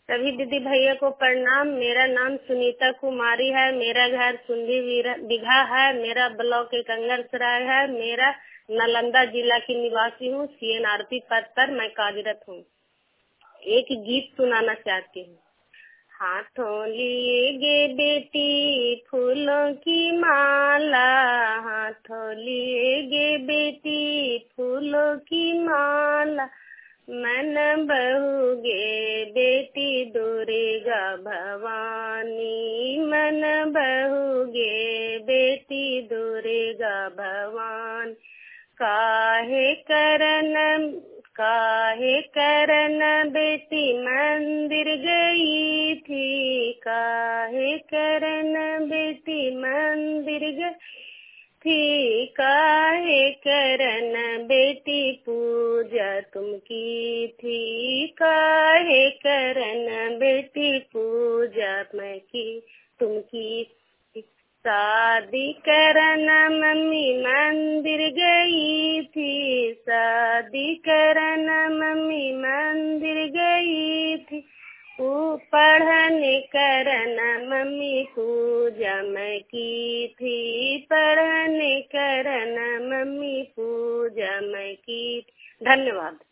सभी दीदी भैया को प्रणाम। मेरा नाम सुनीता कुमारी है। मेरा घर सुंदी बिघा है। मेरा ब्लॉक कंगरसराय है। मेरा नालंदा जिला की निवासी हूँ। CNRP पद पर मैं कार्यरत हूँ। एक गीत सुनाना चाहती हूँ। हाथों लिए गे बेटी फूलों की माला, हाथों लिए गे बेटी फूलों की माला, मन बहुगे बेटी दुर्गा भवानी, मन बहुगे बेटी दुर्गा भवानी। काहे करन बेटी मंदिर गई थी, काहे करन बेटी मंदिर गई थी, काहे करन बेटी पूजा तुम की थी, काहे करन बेटी पूजा मैं की तुम की। शादी करन मम्मी मंदिर गई थी, शादी करन मम्मी मंदिर गई थी, पढ़ने करन मम्मी पूजा मैं की थी, पढ़ने करन मम्मी पूजा मैं की। धन्यवाद।